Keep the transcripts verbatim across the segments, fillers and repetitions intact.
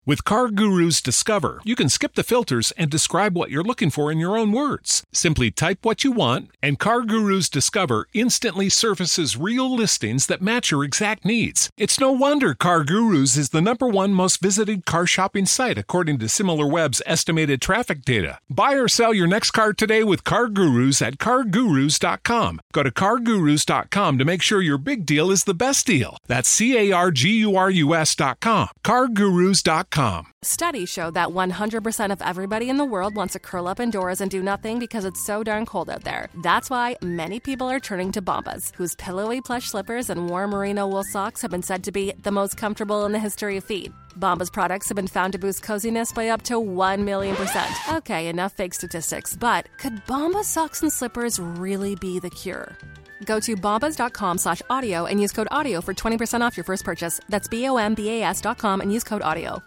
With CarGurus Discover, you can skip the filters and describe what you're looking for in your own words. Simply type what you want, and CarGurus Discover instantly surfaces real listings that match your exact needs. It's no wonder CarGurus is the number one most visited car shopping site according to SimilarWeb's estimated traffic data. Buy or sell your next car today with CarGurus at car gurus dot com. Go to car gurus dot com to make sure your big deal is the best deal. That's C A R G U R U S dot com. car gurus dot com. Studies show that one hundred percent of everybody in the world wants to curl up indoors and do nothing because it's so darn cold out there. That's why many people are turning to Bombas, whose pillowy plush slippers and warm merino wool socks have been said to be the most comfortable in the history of feet. Bombas products have been found to boost coziness by up to one million percent. Okay, enough fake statistics, but could Bombas socks and slippers really be the cure? Go to bombas.com slash audio and use code audio for twenty percent off your first purchase. That's B O M B A S dot com and use code audio.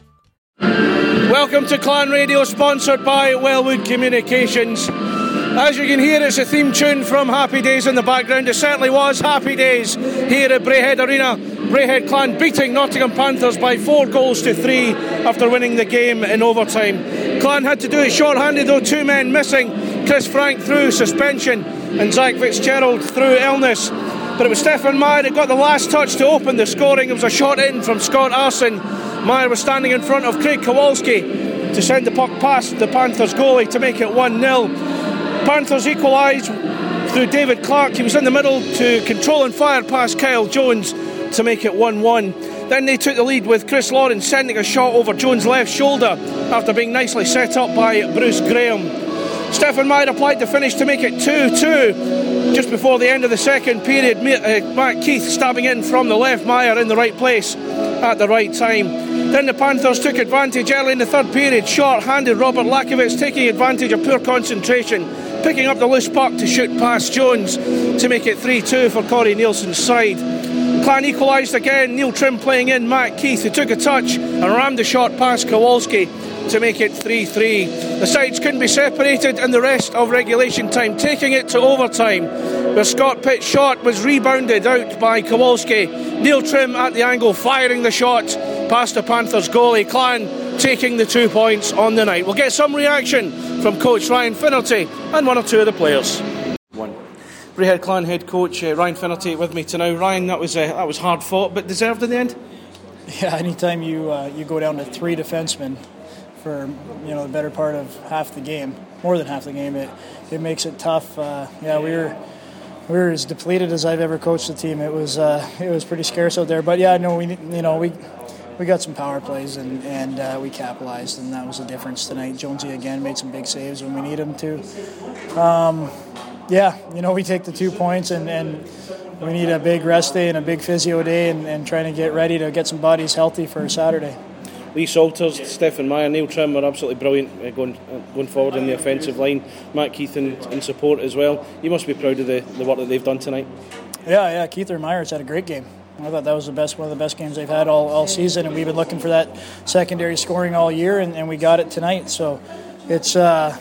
Welcome to Clan Radio, sponsored by Wellwood Communications. As you can hear, it's a theme tune from Happy Days in the background. It certainly was Happy Days here at Braehead Arena. Braehead Clan beating Nottingham Panthers by four goals to three after winning the game in overtime. Clan had to do it short-handed though, two men missing. Chris Frank through suspension and Zach Fitzgerald through illness. But it was Stefan Meyer that got the last touch to open the scoring. It was a shot in from Scott Arson. Meyer was standing in front of Craig Kowalski to send the puck past the Panthers goalie to make it one nil. Panthers equalised through David Clark. He was in the middle to control and fire past Kyle Jones to make it one one. Then they took the lead with Chris Lawrence sending a shot over Jones' left shoulder after being nicely set up by Bruce Graham. Stefan Meyer applied the finish to make it two two. Just before the end of the second period, Matt Keith stabbing in from the left, Meyer in the right place at the right time. Then the Panthers took advantage early in the third period. Short-handed Robert Lakovich taking advantage of poor concentration, picking up the loose puck to shoot past Jones to make it three two for Corey Nielsen's side. Clan equalised again, Neil Trim playing in Matt Keith, who took a touch and rammed the shot past Kowalski to make it three three. The sides couldn't be separated in the rest of regulation time, taking it to overtime, where Scott Pitt's shot was rebounded out by Kowalski. Neil Trim at the angle, firing the shot past the Panthers goalie. Clan taking the two points on the night. We'll get some reaction from coach Ryan Finnerty and one or two of the players. One. Braehead Clan head coach uh, Ryan Finnerty with me tonight. Ryan, that was uh, that was hard fought, but deserved in the end. Yeah, anytime you uh, you go down to three defensemen for you know the better part of half the game, more than half the game, it it makes it tough. Uh, yeah, we were we were as depleted as I've ever coached a team. It was uh, it was pretty scarce out there. But yeah, no, we you know we we got some power plays and and uh, we capitalized, and that was the difference tonight. Jonesy again made some big saves when we need him to. Um, yeah, you know we take the two points and. and we need a big rest day and a big physio day and, and trying to get ready to get some bodies healthy for Saturday. Lee Salters, Stefan Meyer, Neil Trim were absolutely brilliant uh, going uh, going forward in the offensive line. Matt Keith in, in support as well. You must be proud of the, the work that they've done tonight. Yeah, yeah. Keith or Myers had a great game. I thought that was the best, one of the best games they've had all, all season, and we've been looking for that secondary scoring all year, and, and we got it tonight. So it's uh,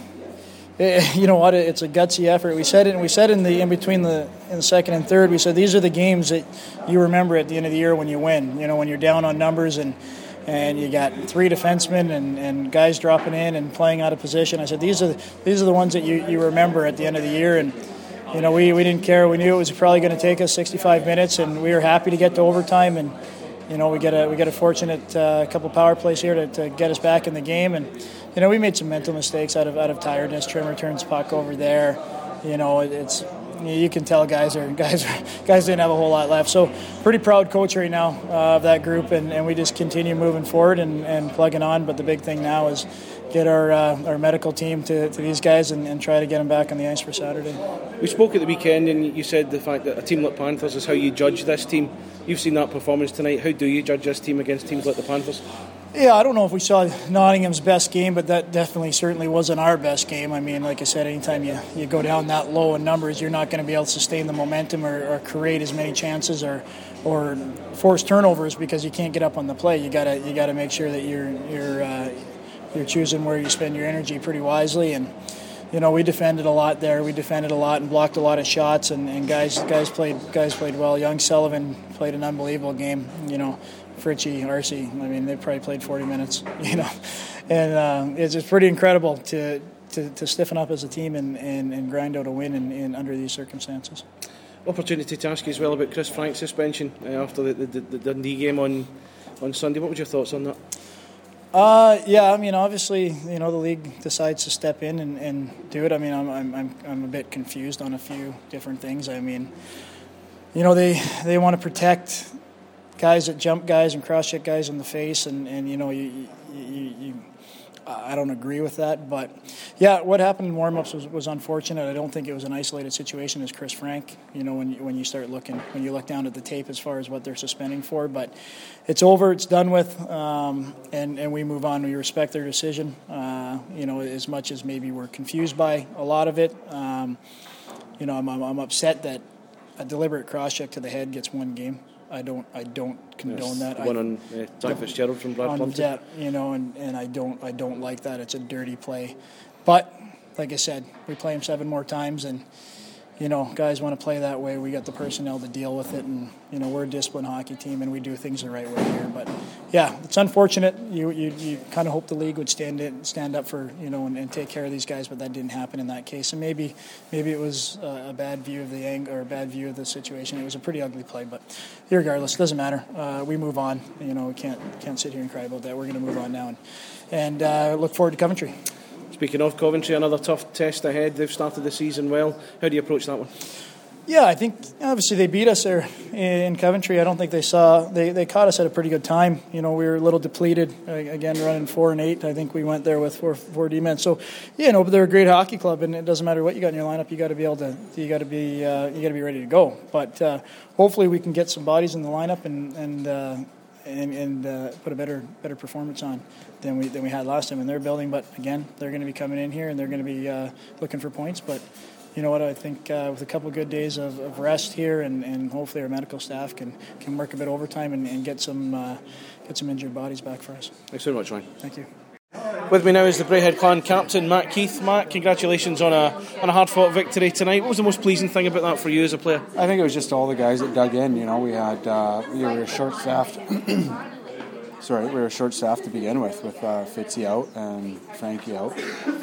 it, you know what, it's a gutsy effort. We said it, and we said in the in between the in the second and third, we said these are the games that you remember at the end of the year when you win. You know, when you're down on numbers and. And you got three defensemen and, and guys dropping in and playing out of position. I said, these are the, these are the ones that you, you remember at the end of the year. And, you know, we, we didn't care. We knew it was probably going to take us sixty-five minutes, and we were happy to get to overtime. And, you know, we get a we get a fortunate uh, couple power plays here to, to get us back in the game. And, you know, we made some mental mistakes out of out of tiredness. Trimmer turns puck over there. You know, it, it's... You can tell guys are guys are, guys didn't have a whole lot left. So pretty proud coach right now uh, of that group, and, and we just continue moving forward and, and plugging on. But the big thing now is get our uh, our medical team to, to these guys and, and try to get them back on the ice for Saturday. We spoke at the weekend, and you said the fact that a team like Panthers is how you judge this team. You've seen that performance tonight. How do you judge this team against teams like the Panthers? Yeah, I don't know if we saw Nottingham's best game, but that definitely certainly wasn't our best game. I mean, like I said, anytime you, you go down that low in numbers, you're not going to be able to sustain the momentum or, or create as many chances or or force turnovers because you can't get up on the play. You gotta you gotta make sure that you're you're uh, you're choosing where you spend your energy pretty wisely. And you know, we defended a lot there. We defended a lot and blocked a lot of shots, and, and guys guys played guys played well. Young Sullivan played an unbelievable game. You know, Fritchie, Arcee, I mean, they probably played forty minutes. You know, and uh, it's just pretty incredible to, to, to stiffen up as a team and, and, and grind out a win in, in under these circumstances. Opportunity to ask you as well about Chris Frank's suspension uh, after the, the, the Dundee game on on Sunday. What were your thoughts on that? Uh, yeah, I mean, obviously, you know, the league decides to step in and, and do it. I mean, I'm I'm I'm I'm a bit confused on a few different things. I mean, you know, they they want to protect guys that jump guys and cross-check guys in the face, and, and you know, you, you, you, I don't agree with that. But, yeah, what happened in warm-ups was, was unfortunate. I don't think it was an isolated situation as Chris Frank, you know, when you, when you start looking, when you look down at the tape as far as what they're suspending for. But it's over, it's done with, um, and, and we move on. We respect their decision, uh, you know, as much as maybe we're confused by a lot of it. Um, you know, I'm, I'm, I'm upset that a deliberate cross-check to the head gets one game. I don't. I don't condone yes, that. One I, on uh, Jack Fitzgerald from Brad Plumpton. Yeah, you know, and, and I don't. I don't like that. It's a dirty play. But like I said, we play him seven more times, and you know, guys want to play that way. We got the personnel to deal with it, and you know, we're a disciplined hockey team, and we do things the right way here. But yeah, it's unfortunate. You you, you kind of hope the league would stand in, stand up for you know and, and take care of these guys, but that didn't happen in that case. And maybe maybe it was a, a bad view of the ang- or a bad view of the situation. It was a pretty ugly play, but regardless, it doesn't matter. Uh, we move on. You know, we can't can't sit here and cry about that. We're going to move on now, and and uh, look forward to Coventry. Speaking of Coventry, another tough test ahead. They've started the season well. How do you approach that one? Yeah, I think obviously they beat us there in Coventry. I don't think they saw they, they caught us at a pretty good time. You know, we were a little depleted again, running four and eight. I think we went there with four four D men. So, you know, but they're a great hockey club, and it doesn't matter what you got in your lineup. You got to be able to you got to be uh, you got to be ready to go. But uh, hopefully we can get some bodies in the lineup and and. Uh, and, and uh, put a better better performance on than we than we had last time in their building. But again, they're going to be coming in here and they're going to be uh, looking for points. But you know what? I think uh, with a couple of good days of, of rest here, and, and hopefully our medical staff can, can work a bit overtime and, and get some uh, get some injured bodies back for us. Thanks very much, Ryan. Thank you. With me now is the Braehead Clan captain, Matt Keith. Matt, congratulations on a on a hard-fought victory tonight. What was the most pleasing thing about that for you as a player? I think it was just all the guys that dug in. You know, we had uh, we were short-staffed. Sorry, we were short-staffed to begin with, with uh, Fitzy out and Frankie out.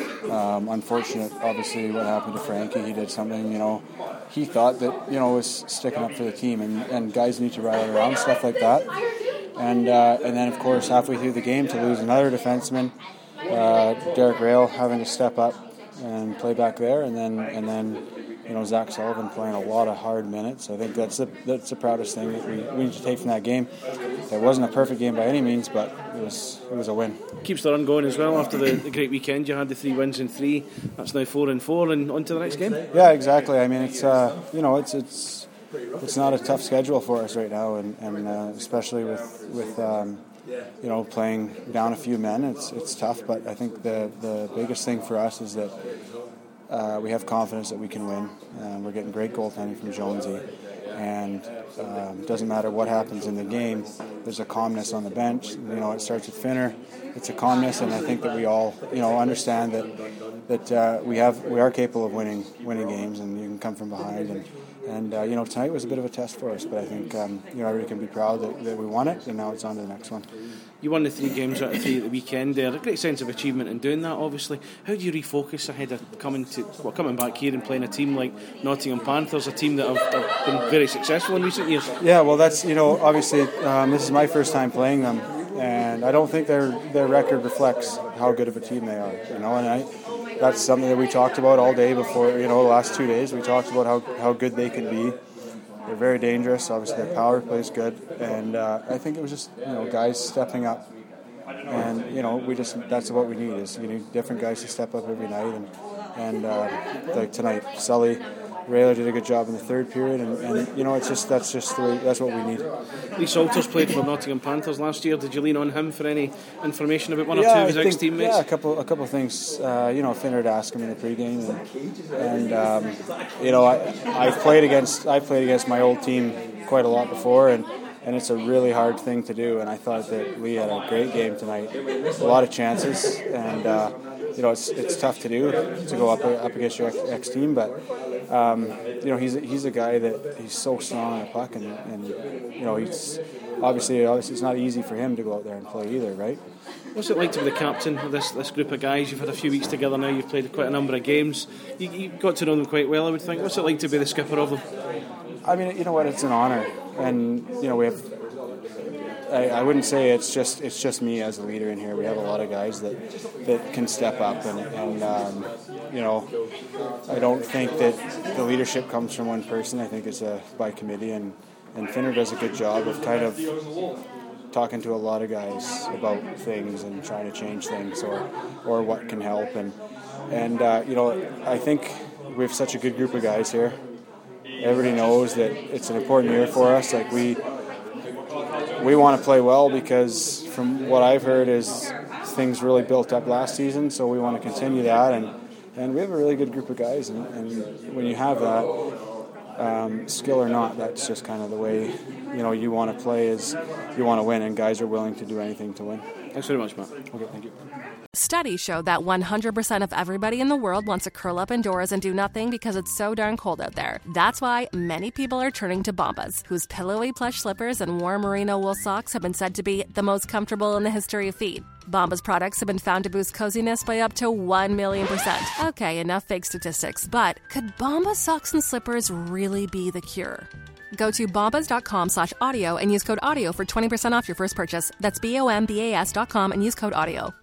Um, unfortunate, obviously, what happened to Frankie. He did something, you know, he thought that, you know, was sticking up for the team, and, and guys need to rally around, stuff like that. And uh, and then, of course, halfway through the game, to lose another defenseman, uh, Derek Rail having to step up and play back there, and then and then you know Zach Sullivan playing a lot of hard minutes. I think that's the that's the proudest thing that we, we need to take from that game. It wasn't a perfect game by any means, but it was it was a win. Keeps the run going as well after the, the great weekend. You had the three wins in three. That's now four and four, and on to the next game. Yeah, exactly. I mean, it's uh, you know it's it's. It's not a tough schedule for us right now, and, and uh, especially with with um, you know playing down a few men, it's it's tough. But I think the the biggest thing for us is that uh, we have confidence that we can win. Uh, we're getting great goaltending from Jonesy, and um, it doesn't matter what happens in the game. There's a calmness on the bench. You know, it starts with Finner. It's a calmness, and I think that we all you know understand that that uh, we have we are capable of winning winning games, and you can come from behind. And And, uh, you know, tonight was a bit of a test for us, but I think, um, you know, everybody can be proud that, that we won it, and now it's on to the next one. You won the three games out of three at the weekend there. A great sense of achievement in doing that, obviously. How do you refocus ahead of coming to well, coming back here and playing a team like Nottingham Panthers, a team that have, have been very successful in recent years? Yeah, well, that's, you know, obviously um, this is my first time playing them, and I don't think their their record reflects how good of a team they are, you know, and I... That's something that we talked about all day before, you know, the last two days. We talked about how, how good they could be. They're very dangerous. Obviously, their power play is good. And uh, I think it was just, you know, guys stepping up. And, you know, we just, that's what we need is, you need different guys to step up every night. And, and uh, like tonight, Sully, Rayler did a good job in the third period. And, and you know, it's just, that's just the way, that's what we need. Lee Salters played for Nottingham Panthers last year. Did you lean on him for any information about one or yeah, two of his think, ex-teammates? Yeah, a couple, a couple of things. Uh, you know, Finner had asked him in the pregame, and, and um, you know, I, I've played against, I've played against my old team quite a lot before, and, and it's a really hard thing to do. And I thought that Lee had a great game tonight, a lot of chances, and uh, you know, it's it's tough to do to go up up against your ex team, but um, you know, he's he's a guy that he's so strong on the puck, and, and you know, he's obviously obviously it's not easy for him to go out there and play either, right? What's it like to be the captain of this this group of guys? You've had a few weeks together now. You've played quite a number of games. You, you've got to know them quite well, I would think. What's it like to be the skipper of them? I mean, you know what? It's an honor, and you know we have. I, I wouldn't say it's just it's just me as a leader in here. We have a lot of guys that that can step up, and, and um, you know, I don't think that the leadership comes from one person. I think it's a by committee, and and Finner does a good job of kind of talking to a lot of guys about things and trying to change things or or what can help, and and uh, you know, I think we have such a good group of guys here. Everybody knows that it's an important year for us. Like we. We want to play well because from what I've heard is things really built up last season, so we want to continue that, and, and we have a really good group of guys, and, and when you have that, um, skill or not, that's just kind of the way you know you want to play is you want to win, and guys are willing to do anything to win. Thanks very much, Matt. Okay, thank you. Studies show that one hundred percent of everybody in the world wants to curl up indoors and do nothing because it's so darn cold out there. That's why many people are turning to Bombas, whose pillowy plush slippers and warm merino wool socks have been said to be the most comfortable in the history of feet. Bombas products have been found to boost coziness by up to one million percent. Okay, enough fake statistics, but could Bombas socks and slippers really be the cure? Go to bombas.com slash audio and use code audio for twenty percent off your first purchase. That's B O M B A S dot com and use code audio.